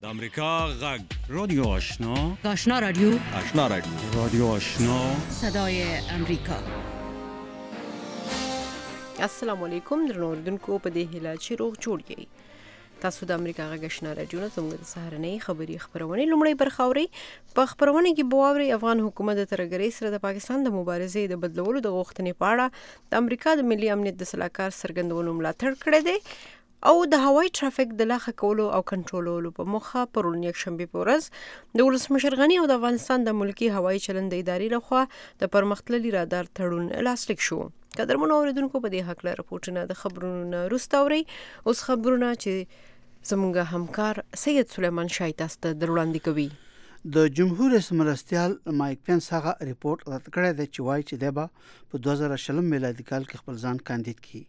د امریکا غږ رادیو آشنا آشنا رادیو رادیو آشنا صدای امریکا. السلام علیکم درنو اوریدونکو، په دې هیله چې روغ جوړ یې. تاسو د امریکا غږ آشنا رادیو نه زموږ د سهارنۍ خبري خبرونه لومړی برخه اورئ. په خبرونه کې به واورئ افغان حکومت د ترهګرۍ سره د پاکستان د مبارزې د بدلولو د غوښتنې په اړه د امریکا د ملي امنیت د سلاکار څرګندونو ملاتړ کړی دی او د هوایي ترافیک د لاښه کولو او کنټرولولو په موخه پرون یکشنبه په ورځ د ولسمشر غني او د افغانستان د ملکی هوایي چلند ادارې لخوا د پرمختللي رادار تړون لاسلیک شو. قدرمنو اوریدونکو، په دې حق له راپورټونه د خبرونو وروسته اورئ. اوس خبرونه چې زموږ همکار سید سلیمان شاه تاسو ته دروړاندې کوي. د جمهور رئیس مرستیال مایک پنس هغه ریپورت رد کړی دی چې وایي چې دی به په 2020 میلادي کال کې خپل ځان کاندید کړي.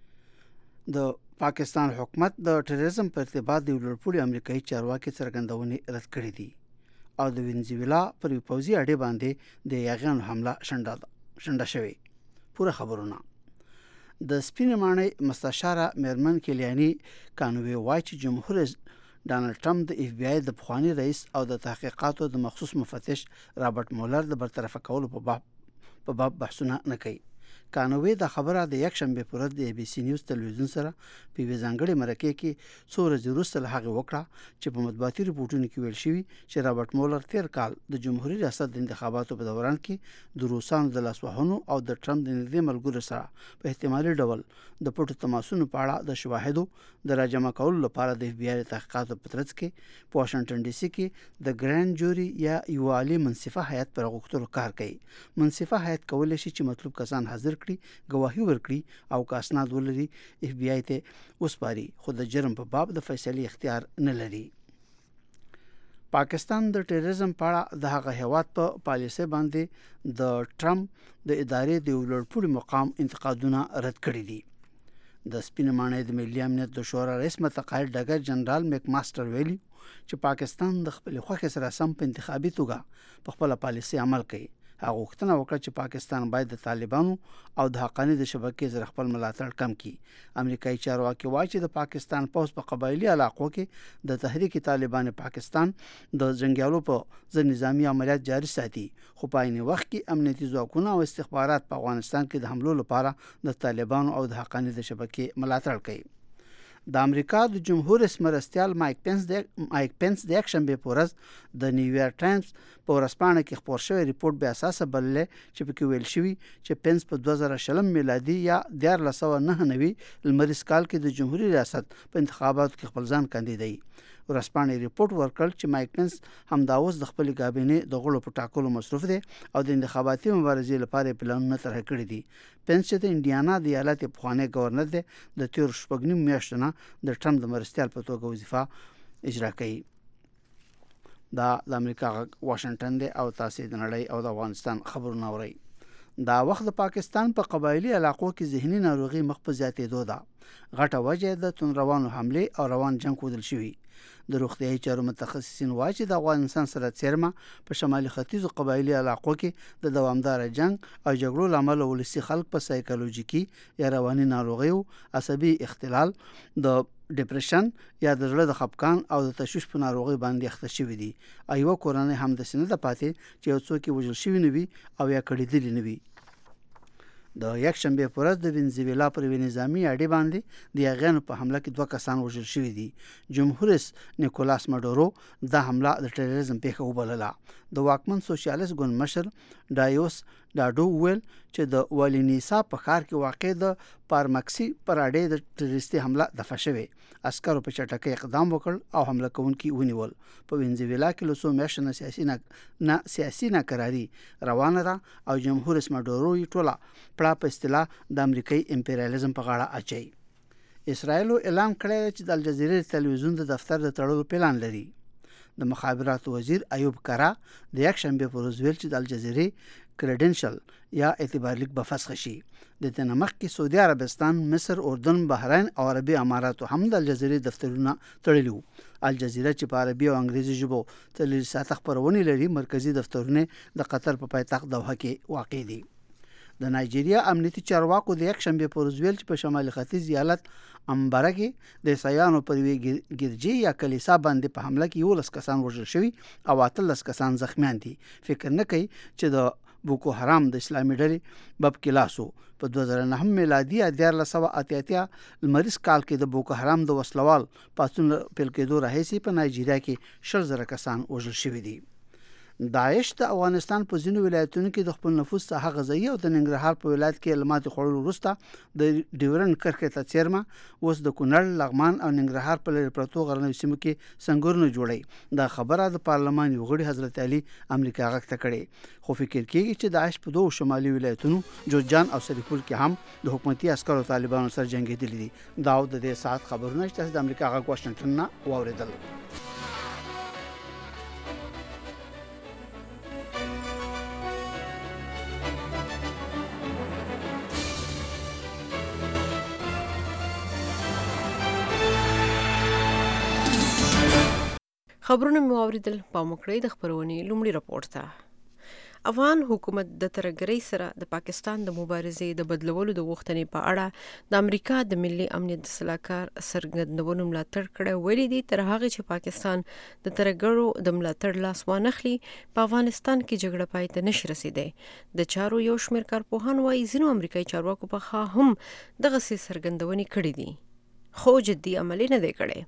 د پاکستان حکومت د ټیرریزم په ارتباط د لوړپوړي امریکایي چارواکي څرګندونې رد کړې دي او د وینزویلا پر پوځي اډې باندې د یاغیانو حمله شنډه شوې. پوره خبرونه د سپینې ماڼۍ مستشاره میرمن کلیانی کانوي وایي چې جمهور رئیس ډانلډ ټرمپ د اف بی آی د پخوانی رئیس او د تحقیقاتو د مخصوص مفتش رابرټ مولر د برطرفه کولو په باب بحثونه نه کوي. کانوي د خبره د یکشنبه پر ورځ د ای بي سی نیوز تلویزیون سره په ځانګړي مرکه کې څو ورځې وروسته له هغه وکړه چې په مطبوعاتي رپورټونو کې ویل شوی چې رابرټ مولر تیر کال د جمهوریت ریاست د انتخاباتو په دوران کې د روسانو د لاسوهنو او د ټرمپ د نږدې ملګرو سره په احتمالي ډول د پټو تماسونو په اړه د شواهدو د راجمع کولو لپاره د اف بی آی تحقیقاتو په ترڅ کې په واشنگټن ډي سي کې د ګرانډ جوري یا یو عالی منصفه هیئت پر غوښتلو کار کوي. منصفه هیئت کولای شي چې مطلوب کسان حاضر کړي، گواهی ورکړي او که اسناد ولري اف بی آی ته وسپاري، خو د جرم په باب د فیصلې اختیار نه لري. پاکستان د ټیرریزم په اړه د هغه هیواد په پالیسۍ باندې د ټرمپ د ادارې د لوړپوړي مقام انتقادونه رد کړي دي. د سپینې ماڼۍ د ملي امنیت د شورا رئیس متقاعد ډګر جنرال میک ماستر ویلي چې پاکستان د خپل خوښې سره سم په انتخابي توګه په خپل پالیسۍ عمل کوي. هغه غوښتنه وکړه چې پاکستان باید د طالبانو او د حقاني د شبکې سره خپل ملاتړ کم کړي. امریکایي چارواکي وایي چې د پاکستان پوځ په قبایلی علاقو کې د تحریک طالبان پاکستان د جنگیالو په ځین نظامی عملیات جاري ساتي، خو په عین وخت کې امنیتي ځواکونه او استخبارات په افغانستان کې د حملو لپاره د طالبانو او د حقاني د شبکې ملاتړ کوي. د امریکا د جمهور رئیس مرستیال مایک پنس د یکشنبه په ورځ د نیویارک ټایمز په ورځپاڼه کې خپور شوی ریپورت به اساس بللې چې پکې ویل شوی چې پنس په 2020 میلادي یا 1999 لمریز کال کې د جمهوریت ریاست په انتخاباتو کې خپل ځان کاندیدای. ورځپاڼې ریپورت ورکړ چې مایک پنس همداوس د خپل کابینې د غړو په ټاکلو مصروف دی او د انتخاباتي مبارزې لپاره پلانونه طرح کړي دي. پنس چې د انډیانا د ایالت پخوانی گورنر دی، د تیر شپږ میاشتو نه د ټرمپ د مرستیال په توګه وظیفه اجرا کوي. دا د امریکا واشنگټن دی او تاسو د نړۍ او د افغانستان خبرونه اورئ. دا وخت د پاکستان په قبایلی علاقو کې ذهني ناروغي مخ په زیاتېدو ده. غټه وجه د تندروانو حمله او روان جنگ کودل شوی. د روغتیايي چارو متخصصین وایي چې د افغانستان سره څیرمه په شمالي ختیځو قبایلی علاقو کې د دوامدار جنگ او جګړو لامل ولسی خلک په سایکولوژیکي یا رواني ناروغیو، عصبي اختلال، د ډیپریشن یا د زړه د خپګان او د تشویش په ناروغي باندې اخته شوی دي. ایوه کورنۍ هم د سینې د پاتې چې یو څوک وژل شوی نه وي او یا کړیدلی نه وي. د یکشنبه پر ورځ د وینزویلا پر نظامی اډې باندې د یاغیانو په حمله کې 2 کسان وژل شوي دي. جمهور رئیس نیکولاس ماډورو د حمله د ټیرریزم پیښه وبلله. د واکمن سوشلیست ګوند مشر ډایوس ډاډو ویل چې د والینیسا په ښار کې واقع د پارمکسي پر اډې د ټیرریستي حمله دفع شوې. عسکرو په چټکۍ اقدام وکړ او حمله کوونکي ونیول. په وینزویلا کې له 100 میاشتو سیاسي ناکراري روانه ده او جمهور رئیس ماډورو یې ټوله پړه په اصطلاح د امریکایي امپریالیزم په غاړه اچي. اسرائیل اعلان کړی چې د الجزیرې تلویزیون د دفتر د تړلو پلان لري. د مخابراتو وزیر ایوب کرا د یکشنبه په ورځ ویل چې د الجزیرې کریډنشل یا اعتبار لیک به فسخ شي. د دې نه مخکې سعودي عربستان، مصر، اردن، بحرین او عربي اماراتو هم د الجزیرې دفترونه تړلي وو. الجزیره چې په عربي او انګریزي ژبو تللي ساعت خبرونه لري، مرکزی دفترونه د قطر په پایتخت دوحه کې واقع دي. د نایجیریا امنیتي چارواکو د یک شنبه پر ورځ ویل چې په شمالي ختیځ ایالت امبره کې د عیسایانو پر ګرجي یا کلیسا باندې په حمله کې 11 کسان وژل شوي او 13 کسان زخمیان دي. فکر نه کوي چې د بوکو حرام د اسلامي ډلې باب کلاسو په 2009 میلادي 1488 لمریز کال کې د بوکو حرام د وسلوال پاتون پیل کېدو راهیسي په نایجیریا کې 10000 کسان وژل شوي دي. داعش د افغانستان په ځینو ولایتونو کې د خپل نفوذ څخه غځوي او د ننګرهار په ولایت کې علمات خوړلو وروسته د ډیورن کرښې ته څیرمه اوس د کونړ، لغمان او ننګرهار په لرې پرتو غرنیو سیمو کې سنگرونه جوړي. دا خبره د پارلمان یو غړي حضرت علي امریکا غږ ته کړې، خو فکر کېږي چې داعش په دوه شمالي ولایتونو جوزجان او سرپور کې هم د حکومتي عسکرو طالبانو سره جنگېدلي دي. دا د دې ساعت خبرونه چې د امریکا غږ واشنگټن نه واوریدل. خبرونه مو اوریدل. پام وکړئ د خبرونې لومړی راپور ته. افغان حکومت د ترهګرۍ سره د پاکستان د مبارزې د بدلولو د غوښتنې په اړه د امریکا د ملي امنیت د سلاکار څرګندونو ملاتړ کړی. ویلي دي تر هغه چې پاکستان د ترهګرو د ملاتړ لاس وانخلي په افغانستان کې جګړه پای ته نشي رسیدي. د چارو یو شمېر کارپوهان وايي ځینو امریکایي چارواکو په خوا هم دغه څرګندونې کړې دي خو جدي عمل نه دی کړی.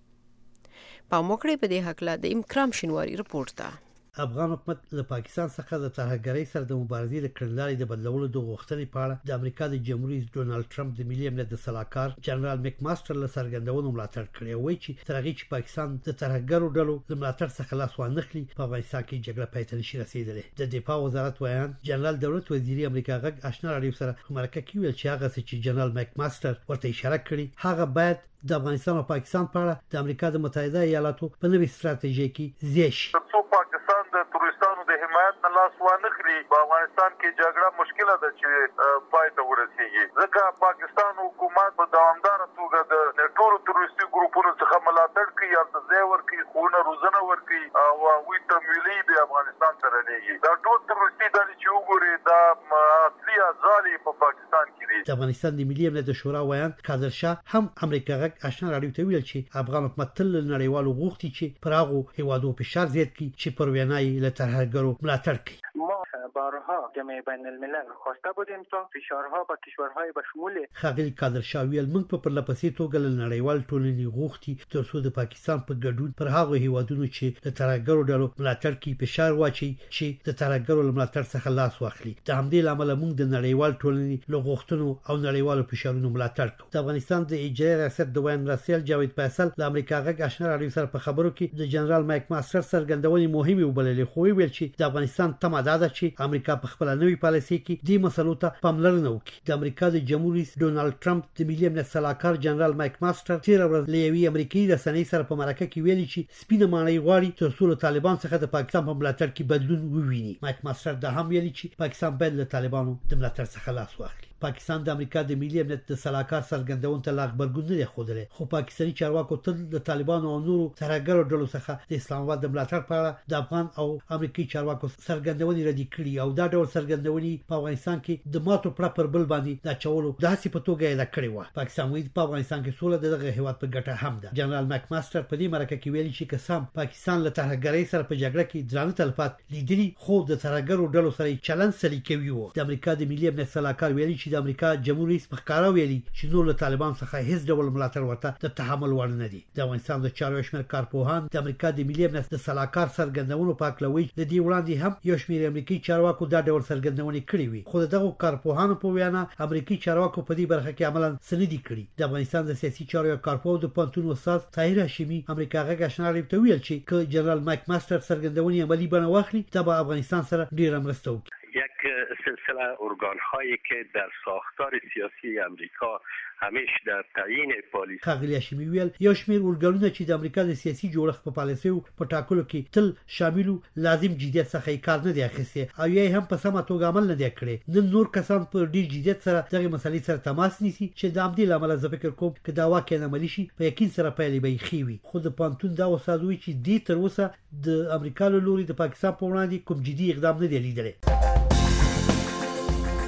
پام وکړئ په دې حق لا د اکرام شینواری رپورټ ته. افغان حکومت له پاکستان څخه د ترهګرۍ سره د مبارزې د کړنلارې د بدلولو د غوښتنې په اړه د امریکا د جمهور رئیس ډونالد ټرمپ د ملي امنیت د سلاکار جنرال میک ماستر له څرګندونو ملاتړ کړی وایي چې تر هغه چې پاکستان د ترهګرو ډلو له ملاتړ څخه لاس وانخلي په افغانستان کې جګړه پای ته نشي رسیدلی. د دفاع وزارت وایي جنرال دولت وزیر امریکا غږ آشنا راډیو سره مرکه کې ویل چې هغه چې جنرال میک ماستر ورته اشاره کړې هغه باید د افغانستان او پاکستان په اړه د امریکا د متحده ایالاتو په نوې ستراتیژي کې زیش پاکستان د تورستانو د حمایت نه لاس وانخلي په افغانستان کې جګړه مشکله ده چې پای ته ورسیږي. ځکه پاکستان حکومت په دوامدار توګه د ټولو تروریستي ګروپونو څخه ملاتړ کوي، ارتضاع ورکوي، خونه روزنه ورکوي او وی تمویلي د افغانستان سره لېږي. دا ټول تروریستي ډلې چې وګوري دا اصلي ځالې په پاکستان کې دي. د افغانستان د ملي امنیت شورا ویان قادر شاه هم امریکا غږ آشنا راډیو ته ویل چې افغان حکومت تل نړیوالو غوښتي چې پر هغه هیوادو فشار زیات کړي چې پر وینای له ترهګرو ملاتړ کوي. بارها جامعه بین الملل خواسته بودیم تا فشارها به کشورهای به شمول خاغلی قادر شاه ویل موږ په پرلپسې توګه له نړیوال ټولنې غوښتي ترڅو د پاکستان په ګډون پر هغه هیوادونو چې د ترهګرو ډلو ملاتړ کوي فشار واچي چې د ترهګرو ملاتړ څخه لاس واخلي. د همدې لامل موږ د نړیوال ټولنې له غوښتنو او نړیوالو فشارونو ملاتړ کوو. د افغانستان د اجرایي ریاست د وین راسل جاوید فیصل د امریکا غږ آشنا راډیو سره په خبرو کې د جنرال مایک ماستر څرګندونې مهمه وبللې، خو ویل چې د افغانستان تمه ده چې امریکا په خپل نوې پالیسي کې د مسلو ته پاملرنه وکړي. د امریکا د جمهور رئیس ډونالد ټرمپ د ملي امنیت سلاکار جنرال مایک ماستر تیر ورځ له یوې امریکایي رسنۍ سره په مرکه کې ویلي چې سپینه ماڼۍ غواړي ترڅو له طالبان څخه د پاکستان په ملاتړ کې بدلون وویني. مایک ماستر دا هم ویلي چې پاکستان باید له طالبانو د ملاتړ څخه لاس واخلي. پاکستان د امریکا د ملي امنیت د سلاکار څرګندون ته لاغبرګون نه خوده، خو پاکستاني چارواکو تل د طالبانو او نورو ترهګرو ډلو څخه د اسلام آباد د ملاتړ په اړه د افغان او امریکایي چارواکو څرګندونې ردی کړي او دا ډول څرګندونې په افغانستان کې د ماتو پر بل باندې د چولو د هڅې په توګه یې کړې و. پاکستان وایي په افغانستان کې سوله دغه هیواد په ګټه هم ده. جنرال مک ماستر په دې مرکه کې ویلي چې قسم پاکستان له ترهګرۍ سره په جګړه کې درانه تلفات لیدلي، خو د ترهګرو ډلو سره چلند سلیقوي و. د امریکا د ملي امنیت سلاکار ویلي چې د امریکا جمهور رئیس په ښکارا ویلي چې نور له طالبان څخه هیڅ ډول ملاتړ ورته د تحمل وړ نه دي. د افغانستان د چارو شمېر کارپوهان د امریکا د ملي امنیت د سلاکار څرګندونو په اړه وایي د دې وړاندې هم یو شمېر امریکایي چارواکو دا ډول څرګندونې کړې وي، خو دغه کارپوهانو په وینا امریکایي چارواکو په دې برخه کې عملاً سندي کړي. د افغانستان د سیاسي چارو کارپوه د پانتون استاد طاهر هاشمي امریکا غږ آشنا راډیو ته ویل چې ک جنرال مایک ماستر څرګندونې عملی بڼه واخلي ته به افغانستان سره ډیره مرسته وکړي. یک سلسله ارگان هایی که در ساختار سیاسی امریکا همیش در تعیین پالیسی خاغلی هاشمی ویل یو شمېر ارګانونه چې د امریکا د سیاسي جوړښت په پالیسي او په ټاکلو کې تل شامل لازم جديت څخه کار نه دی اخیستی او یې هم په سمه توګه عمل نه دی کړی. نن نور کسان په ډیر جديت سره دغه مسلې سره تماس نیسي چې د امدی لامل زه فکر کوم چې دا واقعا عملی شي په یقین سره پیلې به خېوي. خو د پانتون دا وسادوي چې د تر اوسه د امریکا له لوري د پاکستان په وړاندې کوم جدي اقدام نه دی لیدلی.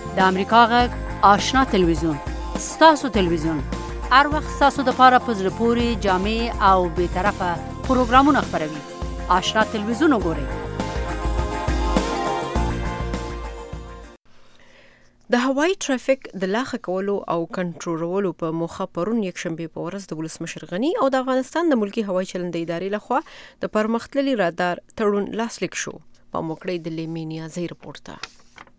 د امریکا غږ آشنا تلویزیون ستاسو تلویزیون هر وخت ستاسو د پاره په زړه پورې جامع او بې طرفه پروګرامونه خپروي. آشنا تلویزیون وګورئ. د هوایي ټرافیک د لاښه کولو او کنټرولولو په موخه پرون یکشنبه په ورځ د ولسمشر غني او د افغانستان د ملکی هوایي چلند ادارې لخوا د پرمختللي رادار تړون لاسلیک شو. په موکړې د لیمینیا زی رپورټ ته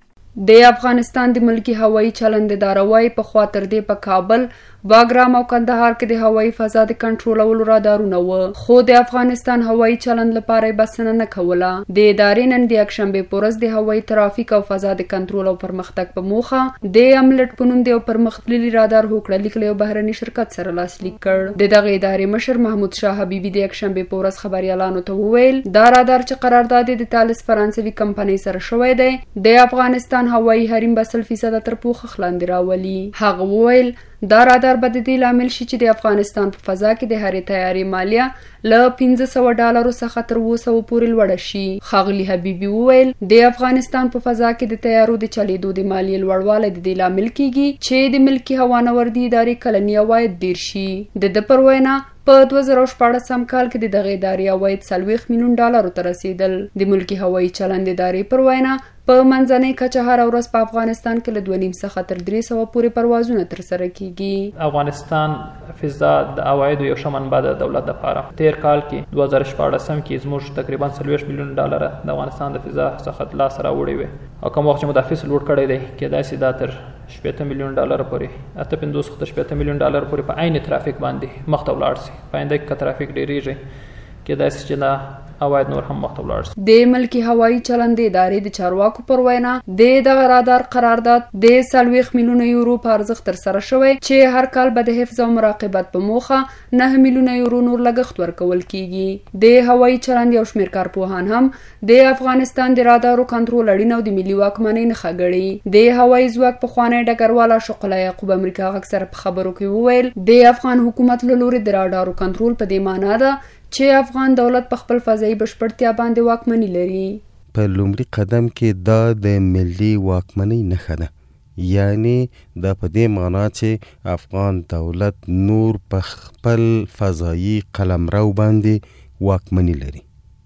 د افغانستان د ملکی هوایي چلند اداره وايي په خاطر دی په کابل، باګرام او کندهار کې د هوایي فضا د کنټرولولو رادارونه و، خو د افغانستان هوایي چلند لپاره بسنه نه کوله. د ادارې نن د یکشنبه په ورځ د هوایي ترافیک او فضا د کنټرول او پرمختګ په موخه د املت په نوم د یو پرمختللي رادار هوکړه لیک له بهرني شرکت سره لاسلیک کړ. د دغه ادارې مشر محمود شاه حبیبي د یکشنبه په ورځ خبريالانو ته وویل دا رادار چې قرارداد د تالس فرانسوي کمپنۍ سره شوی دی د افغانستان هوایي حریم به 100% تر پوښښ لاندې راولي. هغه وویل دا رادار به د دې لامل شي چې د افغانستان په فضا کې د هرې تیارې مالیه له $1500 څخه تر 200 پورې لوړه شي. ښاغلي حبیبي وویل د افغانستان په فضا کې د تیارو د چلیدو د مالیې لوړوالی د دې لامل کیږي چې د ملکی هوانوردي ادارې کلنی عواید ډیر شي. د پر وینا په 2014 کال کې د دغه ادارې عواید $40 میلیون ته رسیدل. د ملکی هوایي چلند ادارې پر وینا په منځنۍ کچه هر ورځ په افغانستان کې له 2.5 څخه تر 300 پورې پروازونه ترسره کیږي. افغانستان فضا د عوایدو یو ښه منبع ده د دولت لپاره. تیر کال کې 2014 کې زموږ تقریبا $40 میلیون د افغانستان د فضا څخه لاس راوړي وي او کوم وخت چې مدافع لوټ کړی دی کېدای شي دا تر $80 میلیون پورې 58 میلیون پورې په عین ترافیک باندې مخ ته ولاړ شي. په آینده کې ترافیک ډیریږي کېدای شي چې دا عواید نور هم مخ ته ولاړ شي. د ملکی هوایي چلند ادارې د چارواکو پر وینا د دغه رادار قرارداد د $40 میلیون په ارزښت ترسره شوی چې هر کال به د حفظ او مراقبت په موخه $9 میلیون نور لګښت ورکول کیږي. د هوایي چلند یو شمېر کارپوهان هم د افغانستان د رادارو کنټرول اړین او د ملي واکمنۍ نښه ګڼي. د هوایي ځواک پخوانی ډګروال اشق الله یعقوب امریکا غږ سره په خبرو کې وویل د افغان حکومت له لوري د رادارو کنټرول په دې معنی ده چې افغان دولت په خپل فضایي بشپړتیا باندې واکمني لري. په لومړي قدم کې دا د ملي واکمنۍ نښه ده، یعنی دا په دې معنا چې افغان دولت نور په خپل فضایي قلمرو باندې واکمني لري.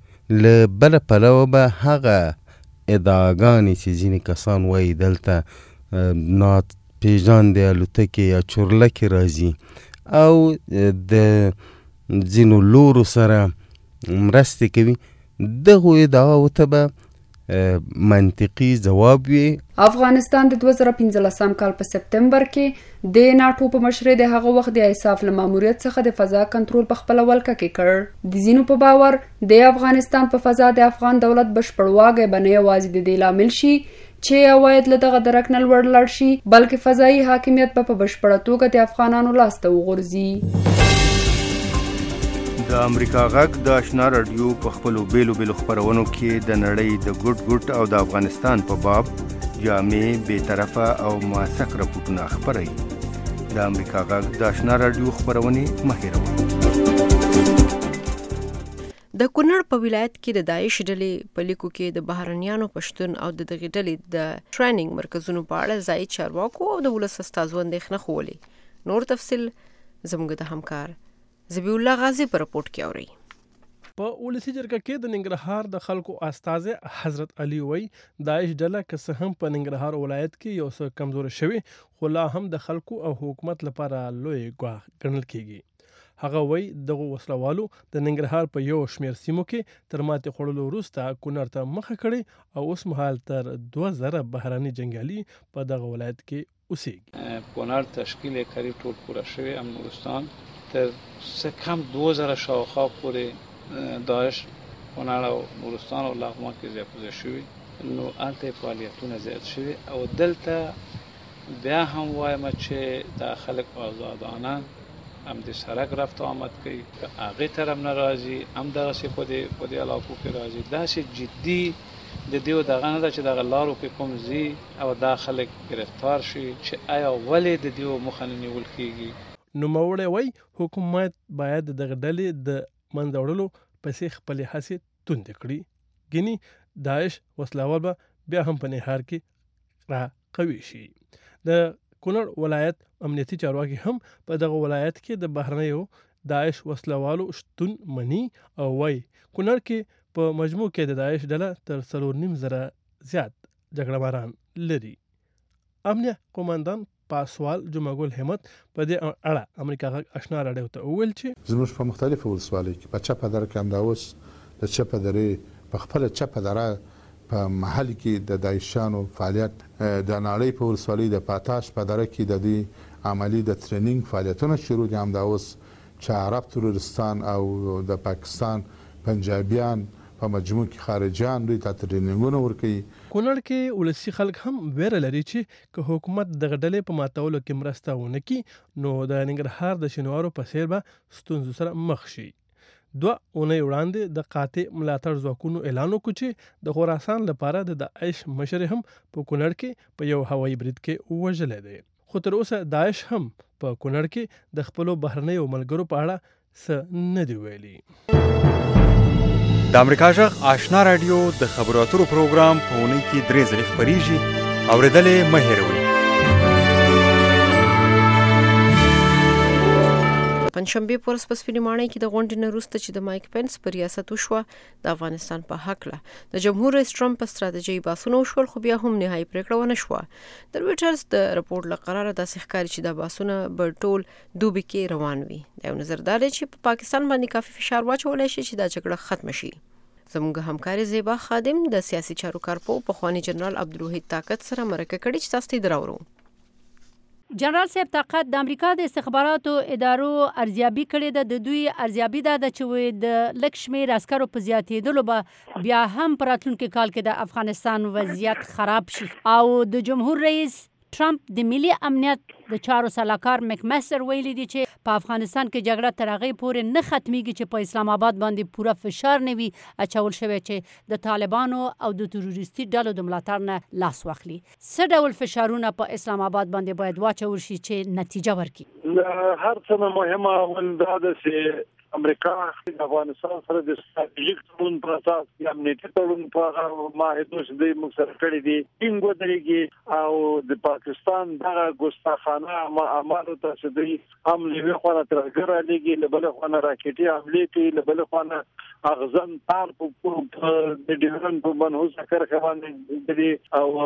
له بله پلوه به هغه ادعاګانې چې ځینې کسان وایي دلته ناپېژاندې الوتکې یا چورلکې راځي او د ځینو لورو سره مرستې کوي، دغو ادعاو ته به منطقي ځواب وي. افغانستان د 2015 کال په سپتمبر کې د ناټو په مشرۍ د هغه وخت د ایساف له ماموریت څخه د فضا کنټرول په خپله ولکه کې کړ. د ځینو په باور د افغانستان په فضا د افغان دولت بشپړ واګی به نه یوازې د دې لامل شي چې عواید له دغه درک نه لوړ لاړ شي، بلکې فضایي حاکمیت په بشپړه توګه د افغانانو لاس ته وغورځي. د امریکا غږ د آشنا رادیو په خپلو بیلو خپرونو کې د نړۍ د ګوټ او د افغانستان په باب جامع، بې طرفه او موثق راپورټونه خپروي. د امریکا غږ د آشنا رادیو خپرونې مه هېروئ. د کونړ په ولایت کې د داعش ډلې په لیکو کې د بهرنیانو پښتون او د دغې ډلې د ټریننګ مرکزونو په اړه ځایي چارواکو او د ولس استازو اندېښنه ښوولې. نور تفصیل زموږ د همکار زبی الله غازی پر رپورټ کې اوري. په ولسی جرګه کې د ننګرهار د خلکو استازي حضرت علي وای داعش ډله که څه هم په ننګرهار ولایت کې یو څه کمزور شوی خو لا هم د خلکو او حکومت لپاره لوی ګواښ ګڼل کیږي. هغه وای دغه وسلوالو د ننګرهار په یو شمېر سیمو کې تر ماتې خوړلو وروسته کونړ ته مخه کړې او اوس مهال تر 2000 بهراني جنګیالي په دغه ولایت کې اوسېږي. کونړ تشکیل قریب ټول پوره شوی، ام نورستان تر څه کم 2000 شاوخوا پورې داعش کونړ او نورستان او لغمان کې ځای شوي، نو هلته فعالیتونه زیات شوي او دلته بیا هم وایم چې دا خلک آزادانه هم د سړک رفت آمد کوي، که هغې طرف نه راځي هم دغسې په دې علاقو کې راځي. داسې جدي د دې دغه نه ده چې دغه لارو کې کوم ځي او دا خلک ګرفتار شي چې آیا ولې د دې مخه نه نیول کېږي. نوموړی وایي حکومت باید دغه ډلې د منځه وړلو پسې خپلې هڅې توندې کړي. ګینې داعش وسلوال به بیا هم په نهار کې را قوي شي. د کونړ ولایت امنیتي چارواکي هم په دغه ولایت کې د بهرنیو داعش وسلوالو شتون مني او وای کونړ کې په مجموع کې د داعش ډله تر 3.5 زیات جګړه ماران لري. امنیه قوماندان پاسوال جمعګل همت په دې اړه امریکا غږ آشنا راډیو ته وویل چې زموږ په مختلفو ولسوالیو کې په چپه دره کې هم دا اوس د چپه درې په خپله چپه دره په محل کې د داعشانو فعالیت د نړۍ په ولسوالۍ د پاتاش په دره کې د دې عملی د ټریننګ فعالیتونه شروع دي. هم دا اوس چې عرب ترورستان او د پاکستان پنجابیان په مجموع کې خارجيان دوی ته ټریننګونه ورکوي. کونړ کې ولسی خلک هم ویره لري چې که حکومت د غډلې په ماتولو کې مرسته ونه کړي نو د ننګرهار د شینوارو په څیر به ستونزو سره مخ شي. 2 اونۍ وړاندې د قاطع ملاتړ ځواکونو اعلان وکړ چې د خراسان لپاره د داعش مشر هم په کونړ کې په یو هوایي برید کې وژل دي. خو تر اوسه داعش هم په کونړ کې د خپل بهرنیو ملګرو په اړه څه نه دی ویلي. د امریکا جغ آشنا رادیو د خبرو اترو پروګرام په اونۍ کې 3 ځله خبريږي. اوریدلې مه هېروئ. پنځشنبه پر سپسفینیمانه کې د غونډې نه وروسته چې د مایک پنس پر ریاست وشو د افغانستان په حق له د جمهور رئیس ټرمپ په ستراتیژي باسونو وشول خو بیا هم نهایي پریکړه ونه شو. د رويټرز د رپورت لقرار داسې ښکاري چې د باسونه په ټول دوبي کې روان وي. د یو نظردار چې په پاکستان باندې کافي فشار واچول شي چې دا جګړه ختم شي. زموږ همکار زیبا خادم د سیاسي چارو کارپو په خواني جنرال عبدالوحید طاقت سره مرکه کړې چې تاسو ته دراورو. جنرال صاحب طاقت د امریکا د استخباراتو ادارو ارزیابي کړې ده. د دوی ارزیابي ده چې د لږ شمېر عسکرو په زیاتېدلو به بیا هم په راتلونکي کال کې د افغانستان وضعیت خراب شي او د جمهور رئیس ټرمپ د ملي امنیت د چارو سلاکار مکمستر ویلي دي چې په افغانستان کې جګړه تر هغې پورې نه ختميږي چې په اسلام آباد باندې پوره فشار نه وي اچول شوی چې د طالبانو او د تروریستي ډلو د ملاتړ نه لاس واخلي. څه ډول فشارونه په اسلام آباد باندې باید واچول شي چې نتیجه ورکړي؟ هر څه مهمه ولدا ده چې امریکا د افغانستان سره د ستراتیژیک تړون پر اساس د امنیتي تړون په معاهدو چې د مکسر کړی دي ټینګ ودرېږي او د پاکستان دغه ګستاخانه اعمالو ته چې دوی هم له خوا ترګره لګي له بل خوا راکټي حمله کوي له بل خوا اغزن تار په د ډیورن په منحوس کر باندې دي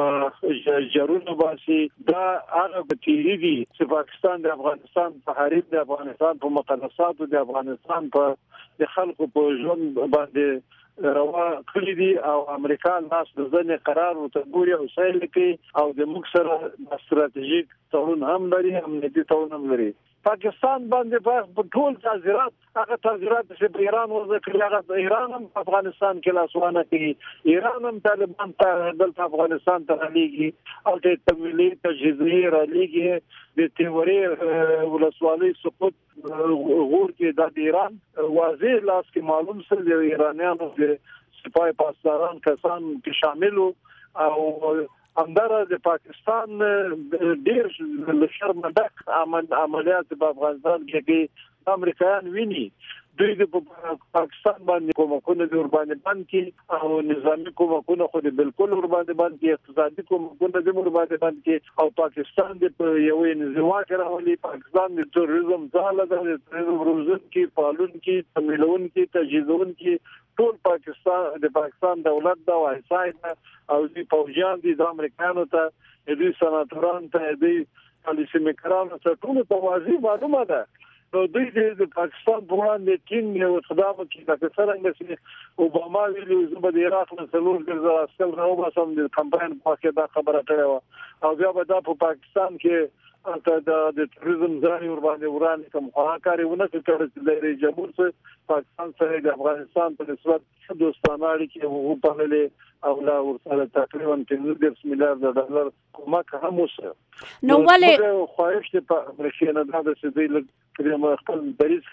او جرونه باسي دا هغه بتیری دي چې پاکستان د افغانستان په حریب د افغانستان په مقدسات د افغانستان په د خلکو په ژوند باندې روا کړی دي او امریکا ناس د ځنې قرار او تګوري او سایل کوي او د مکسره استراتیژیک تړون هم لري امنیتي تړون هم لري. پاکستان باندې په ټول تعزیرات هغه تعزیرات چې په ایران وځي کړي هغه ایران هم افغانستان کې لاسوانه کوي. ایران هم طالبان ته د افغانستان ته لېږي او د تمویلي تجهیزي را لېږي د تیوري ولسوالۍ سقوط غور کې د ایران واضح لاس کې معلوم سره د ایرانیانو د سپای پاسداران کسان کې شامل او همدارا د پاکستان ډیر شرمناک عملیات په افغانستان کې امریکایان ویني. دوی د پاکستان باندې کومکونه د اوربان باندې او نظامی کومکونه خو د بالکل اوربان باندې اقتصادي کومکونه د اوربان باندې او پاکستان د یو انزوا راولي. پاکستان د تروریزم ځاله د تروریزم روزن کې پالون کې تمویلون کې تجهیزون کې ټول پاکستان دولت دا وایسای او د پوجان دي د امریکانو ته د سناتورانو ته د پالیسي میکرانو ته ټول توازی معلومه ده. نو دوی د پاکستان په وړاندې ټینګ یو اقدام کوي چې څنګه چې اوباما ویلي چې د عراق نه څلور ګرځا اصل راوباسم د کمپاین په کې دا خبره کړې او بیا به دا په پاکستان کې د تروریزم ځای ور باندې ورانه کوم خواکاریونه کړي چې د رئیس جمهور سره پاکستان سره د افغانستان په نسبت دوستانه اړیکې وو په او لا ورسره تقریبا 15 میلیارډ ډالر کومک هم وسه. نو ولې خواهش ته په امریکا نه دا چې دوی کله خپل دریس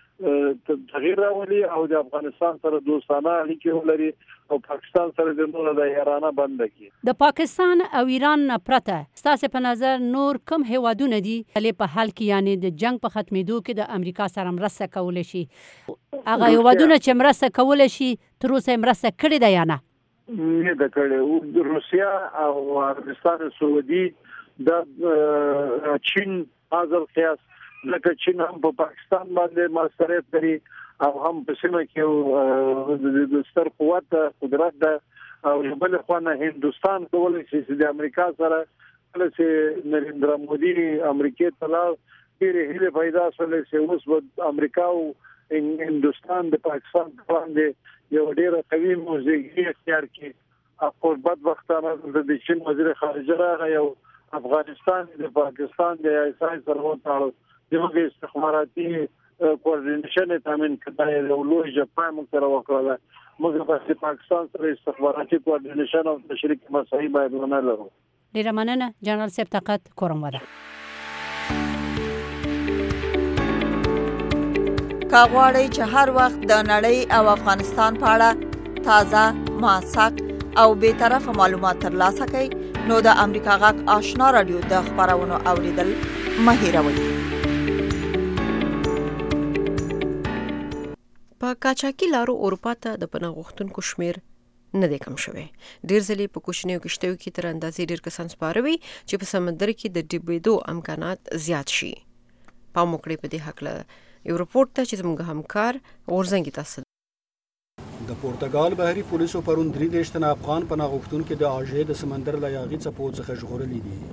کې تغییر راولي او د افغانستان سره دوستانه اړیکې ولري او پاکستان سره د نور د ایران بند کړي. د پاکستان او ایران پرته ستاسو په نظر نور کوم هیوادونه دي چې په حال کې یعنی د جنگ په ختمېدو کې د امریکا سره مرسته کول شي؟ هغه هیوادونه چې مرسته کول شي تر اوسه مرسته کړې ده یا نه؟ نه د کړي روسیا او عربستان سعودي د چین حاضر قیاس لکه چین هم په پاکستان باندې ماستریت لري او هم په سیمه کې د ستر قوت قدرت ده او بل خوانه هندستان کولای شي چې د امریکا سره چې نریندرا مودي امریکا ته ډېر هیله پیدا شولې چې اوس په امریکا او هندستان د پاکستان باندې یو ډېر قوي موضوعي اختیار کړي او بدبختانه د چین وزیر خارجه راغی او افغانستان د پاکستان د اساسي سرور دغه استخباراتي کوارډینیشن تامین کړای د لوی جپان سره وکړه موږ په پاکستان سره استخباراتي کوارډینیشن او تشریک مسایي باید ونه لرو. ډیره مننه جنرال صاحب طاقت کورم ودا. کاغواړی چې هر وخت د نړۍ او افغانستان په اړه تازه موثق او به طرفه معلومات ترلاسه کړئ نو د امریکا غږ آشنا رادیو د خبرونو اوریدل مه هیروئ. په کاچاکي لارو اروپا ته د پناه غوښتونکو شمیر نه دی کم شوی. ډیر ځلې په کوچنیو کشتیو کې تر اندازې ډیر کسان سپاروي چې په سمندر کې د ډوبېدو امکانات زیات شي. پام وکړئ په دې هکله یو رپورټ ته چې زموږ همکار ورزنګي تاسو د پرتګال بحري پولیسو پرون 3 تنه افغان پناه غوښتونکو د اژې د سمندر له یاغي څپو څخه ژغورلي دي.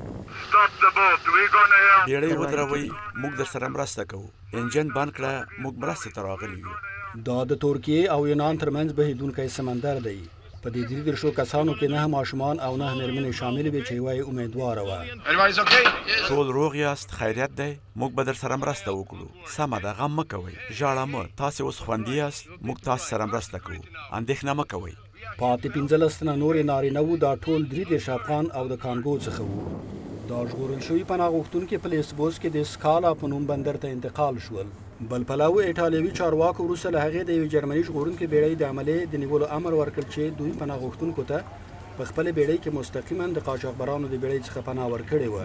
بیړۍ ودروي موږ در سره مرسته کوو. انجن بند کړه موږ مرسته ته راغلي یو. دا د ترکیې او یونان ترمنځ بهیدونکی سمندر دی. په دې 3 کسانو کې 9 ماشومان او 9 مېرمنې شامل وي چې وایي امیدواره وه. ټول روغ یاست؟ خیریت دی؟ موږ به در سره مرسته وکړو. سمه ده، غم مه کوئ، ژاړه مه. تاسې اوس خوندي یاست، موږ تاسې سره مرسته کوو، اندېښنه مه کوئ. پاتې 15 تنه نورې نارینه وو. دا ټول 3 افغان او د کانګو څخه وو. دا ژغورل شوي پناه غوښتونکي په لیسبوس کې د سکالا په نوم بندر ته انتقال شول. بل پلاو ایټالوي چارواکو وروسته له هغې د یوې جرمني ژغورونکې بیړۍ د عملې د نیولو امر ورکړ چې دوی پناه غوښتونکو ته په خپلې بیړۍ کې مستقیما د قاچاقبرانو د بیړۍ څخه پناه ورکړې وه.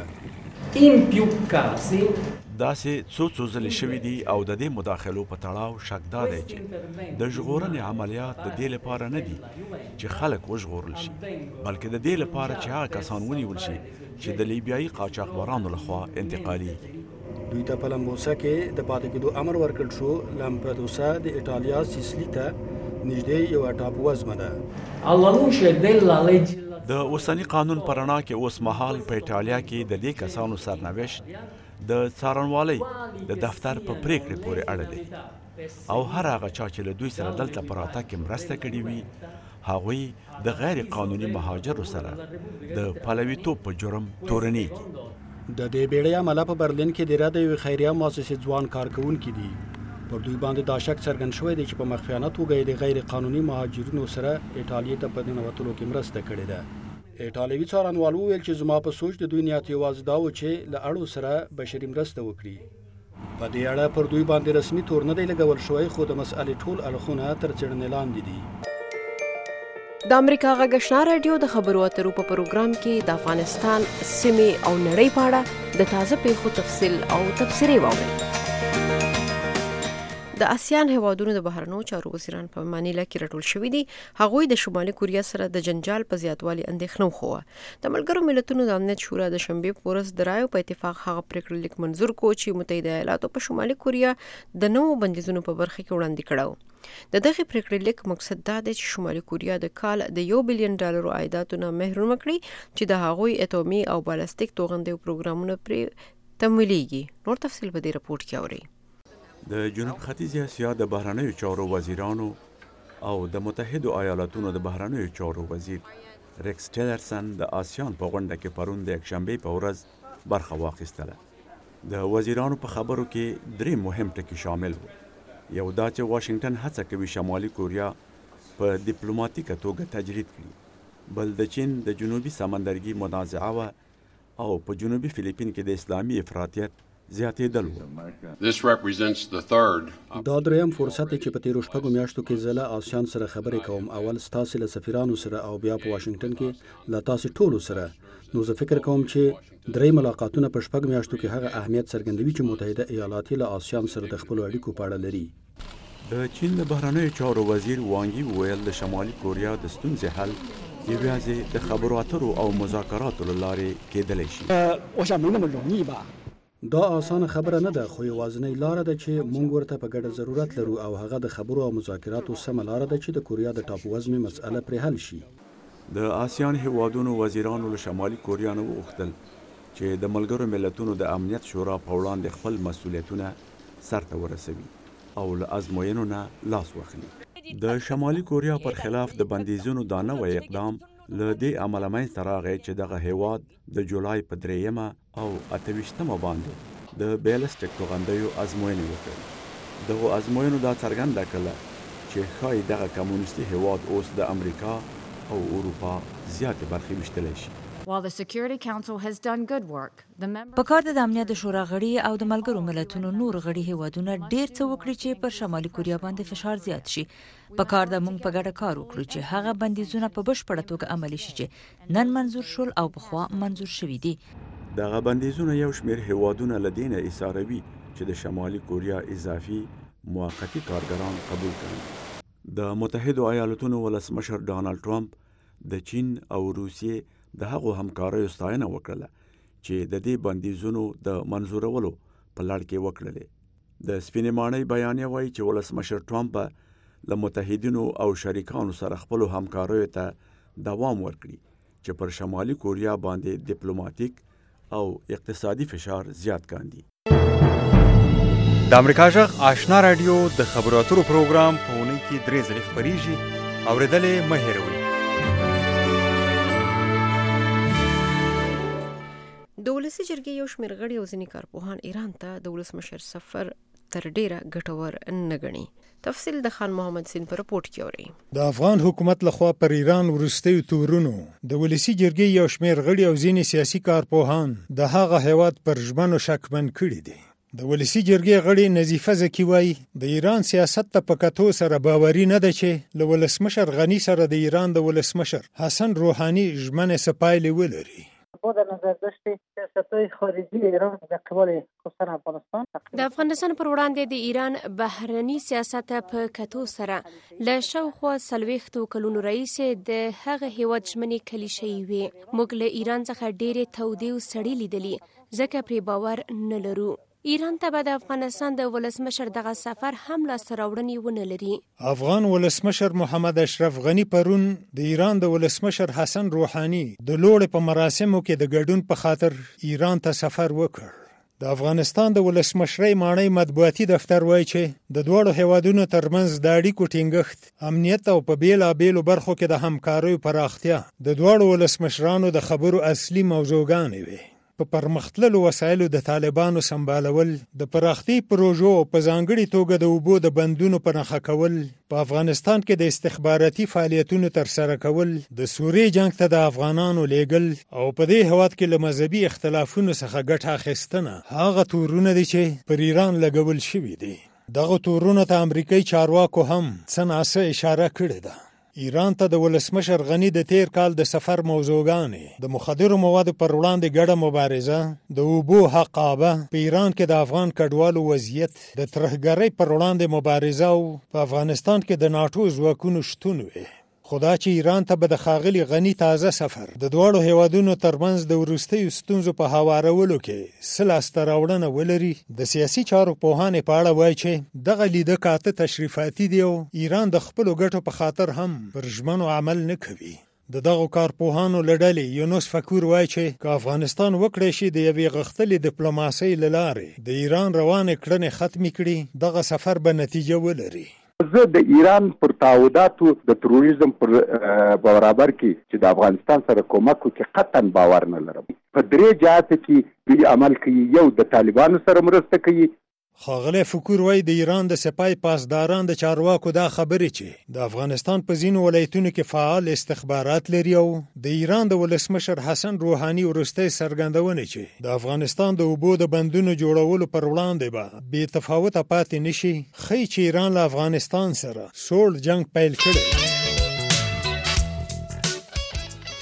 داسې څو ځلې شوي دي او د دې مداخلو په تړاو شک دا دی چې د ژغورنې عملیات د دې لپاره نه دي چې خلک وژغورل شي، بلکې د دې لپاره چې هغه کسان ونیول شي چې د لیبیایي قاچاقبرانو لخوا انتقالي. دوی ته په لمبوسا کې د پاتې کېدو امر ورکړل شو. لامپدوسا د ایټالیا سیسلی ته نږدې یو ټاپووزمه ده. د اوسني قانون په رڼا کې اوس مهال په ایټالیا کې د دې کسانو سرنوشت د څارنوالۍ د دفتر په پریکړې پورې اړه دی او هر هغه چا چې له دوی سره دلته په راتګ کې مرسته کړې وي هغوی د غیر قانوني مهاجرو سره د پلویتوب په جرم تورنېږي. د دې بیړۍ عمله په برلین کې د رده یوې خیریه مؤسسې ځوان کارکوونکي دي. پر دوی باندې دا شک څرګند شوی دی چې په مخفیانه توګه د غیر قانوني مهاجرینو سره ایټالیې ته په ننوتلو کې مرسته کړې ده. ایټالوي څارنوال وویل چې زما په سوچ د دوی نیت یوازې دا و چې له اړو سره بشري مرسته وکړي. په دې اړه پر دوی باندې رسمي تور نه دی لګول شوی، خو د مسئلې ټول اړخونه تر څېړنې لاندې دي. د امریکا غږ آشنا رادیو د خبرو اترو په پروګرام کې د افغانستان سیمې او نړۍ په اړه د تازه پیښو تفصیل او تبصرې واورئ. د آسیان هیوادونو د بهرنیو چارو وزیران په منیلا کې راټول شوي دي. هغوی د شمالي کوریا سره د جنجال په زیاتوالي اندېښنه وښوده. د ملګرو ملتونو د امنیت شورا د شنبې په ورځ د رایو په اتفاق هغه پریکړه لیک منظور کړ چې متحده ایالاتو په شمالي کوریا د نوو بندیزونو په برخه کې وړاندې کړو. د دغه پریکړې لیک مقصد دا دی چې شمالي کوریا د کال د $1 بلین عایداتو نه محروم کړي چې د هغوی اټومي او بالستیک توغندیو پروګرامونه پرې تمویلېږي. نور تفصیل په دې رپورټ کې اورئ. د جنوب ختیځ اسیا د بهرنیو چارو وزیرانو او د متحدو ایالاتونو د بهرنیو چارو وزیر ریکس ټیلرسن د آسیان په غونډه کې پرون د یکشنبې په ورځ برخه واخیستله. د وزیرانو په خبرو کې 3 مهم ټکي شامل وو. یو دا چې واشنگټن هڅه کوي شمالي کوریا په ډیپلوماټیکه توګه تجرید کړي. بل د چین د جنوبي سمندرګي منازعه وه او په جنوبي فلیپین کې د اسلامي افراطیت زیاتېدل وو. دا دریم فرصت چې په تیرو 6 میاشتو کې زه له آسیان سره خبرې کوم. اول ستاسې له سفیرانو سره او بیا په واشنگټن کې له تاسې ټولو سره. نو زه فکر کوم چې 3 ملاقاتونه په 6 میاشتو کې هغه اهمیت څرګندوي چې متحده ایالات له آسیان سره د خپلو اړیکو په اړه لري. د چین د بهرنیو چارو وزیر وانګي وویل د شمالي کوریا د ستونزې حل یوازې د خبرو اترو او مذاکراتو له لارې کېدلی شي. دا اسانه خبره نه ده، خو یوازینۍ لاره ده چې موږ ورته په ګډه ضرورت لرو او هغه د خبرو او مذاکراتو سمه لاره ده چې د کوریا د ټاپووزمې مسأله پرې حل شي. د آسیان هیوادونو وزیرانو له شمالي کوریا نه وغوښتل چې د ملګرو ملتونو د امنیت شورا په وړاندې خپل مسؤلیتونه سرته ورسوي او له ازموینو نه لاس واخلي. د شمالي کوریا پر خلاف د بندیزونو دا نوی اقدام له دې امله منځته راغی چې دغه هیواد د جولای په 3 او 28 باندې د بیلسټیک توغندیو ازموینې وکړي. دغه ازموینو دا څرګنده کړه چې ښایي دغه کمونیستي هیواد اوس د امریکا او اروپا زیاتې برخې ویشتلی شي. پکار د امنیت شورا غړي او د ملګرو ملتونو نور غړي هیوادونه ډیر څه وکړي چې پر شمالي کوریا باندې فشار زیات شي. پکار د موږ په ګډه کار وکړو چې هغه بندیزونه په بشپړه توګه عملي شي چې نن منزور شول او پخوا منزور شوي دي. دغه بندیزونه یو شمېر هیوادونه له دې نه ایساروي چې د شمالي کوریا اضافي موقتي کارګران قبول کړي. د متحدو ایالاتونو ولسمشر ډانلډ ټرمپ د چین او روسیې د هغو همکاریو ستاینه وکړله چې د دې بندیزونو د منظورولو په لړ کې وکړلې. د سپینې ماڼۍ بیانیه وایي چې ولسمشر ټرمپ له متحدینو او شریکانو سره خپلو همکاریو ته دوام ورکړي چې پر شمالي کوریا باندې ډیپلوماټیک او اقتصادي فشار زیات کاندي. د امریکا جغ آشنا رادیو د خبرو اترو پروګرام په اونۍ کې 3 ځلې خپریږي. اورېدلې مه هېروئ. د ولسي جرګې یو شمېر غړي او ځینې کارپوهان ایران ته د ولسمشر سفر تر ډیره ګټور نه ګڼي. تفصیل د خان محمد سین په رپورټ کې اورئ. د افغان حکومت لخوا پر ایران وروستیو تورونو د ولسي جرګې یو شمېر غړي او ځینې سیاسي کارپوهان د هغه هیواد پر ژمنو شکمن کړي دي. د ولسي جرګې غړي نظیفه زکي وایي د ایران سیاست ته په کتو سره باوري نه ده چې له ولسمشر غني سره د ایران د ولسمشر حسن روحاني ژمنې څه پایلې ولري. با در نظر داشته سیاست‌های خارجی ایران در قبال خصوصا افغانستان د افغانستان پر وړاندې د ایران بهرني سیاست په کتو سره له شاوخوا 40 کلونو راهیسې د هغه هیواد ژمنې کلیشې وي. موږ له ایران څخه ډېرې تودې او سړې لیدلې ځکه پرې باور نه لرو. ایران ته به د افغانستان د ولسمشر دغه سفر هم لاسته راوړنې ونه لري. افغان ولسمشر محمد اشرف غنی پرون د ایران د ولسمشر حسن روحاني د لوړې په مراسمو کې د ګډون په خاطر ایران ته سفر وکړ. د افغانستان د ولسمشرۍ ماڼۍ مطبوعاتي دفتر وایي چې د دوړو هیوادونو ترمنځ د اړیکو ټینګښت، امنیت او په بیلابیلو برخو کې د همکاریو پراختیا د دوړو ولسمشرانو د خبرو اصلي موضوعګانې وي. په پرمختللو وسایلو د طالبانو سمبالول، د پراختي پروژو په ځانګړي توګه د اوبو د بندونو په نښه کول، په افغانستان کې د استخباراتي فعالیتونو ترسره کول، د سوریې جنگ ته د افغانانو لیږل او په دې هیواد کې له مذهبي اختلافونو څخه ګټه اخیستنه هغه تورونه دي چې پر ایران لګول شوي دي. دغه تورونه ته امریکایي چارواکو هم څه ناڅه اشاره کړې ده. ایران ته د ولسمشر غنی د تیر کال د سفر موضوعګانې د مخدرو موادو پر وړاندې ګډه مبارزه، د اوبو حقابه، په ایران کې د افغان کډوالو وضعیت، د ترهګرۍ پر وړاندې مبارزه او په افغانستان کې د ناټو ځواکونو شتون وي. خدا چې ایران ته به د ښاغلي غني تازه سفر د دواړو هیوادونو ترمنځ د وروستیو ستونزو په هوارولو کې څه لاسته راوړنه ولري. د سیاسي چارو پوهانې په اړه وایي چې دغه لیده کاته تشریفاتي دی او ایران د خپلو ګټو په خاطر هم پر ژمنو عمل نه کوي. د دغو کارپوهانو له ډلې یونس فکور وایي چې که افغانستان وکړی شي د یوې غښتلې ډیپلوماسۍ له لارې د ایران روانې کړنې ختمې کړي، دغه سفر به نتیجه ولري. زه د ایران پر تعهداتو د تروریزم پر برابر کې چې د افغانستان سره کومک وکړي قطعا باور نه لرم. په 3 جهات کې دوی عمل کوي. یو د طالبانو سره مرسته کوي. ښاغلی فکور وایي د ایران د سپای پاسداران د چارواکو دا خبرې چې د افغانستان په ځینو ولایتونو کې فعال استخبارات لري او د ایران د ولسمشر حسن روحاني وروستۍ څرګندونه چې د افغانستان د اوبو د بندونو جوړولو پر وړاندې به بې تفاوته پاتې نشي، ښیي چې ایران له افغانستان سره سوړ جنگ پیل کړی.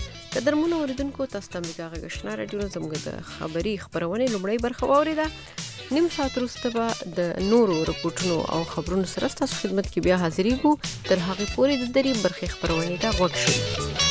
قدرمنو اوریدونکو، تاسو د امریکا غږ آشنا رادیو زموږ د خبري خبرونه لومړی برخه واوریده. نیم ساعت وروسته به د نورو رپورټونو او خبرونو سره ستاسو خدمت کې بیا حاضرېږو. تر هغې پورې د درې برخې خپرونې ته غوږ شئ.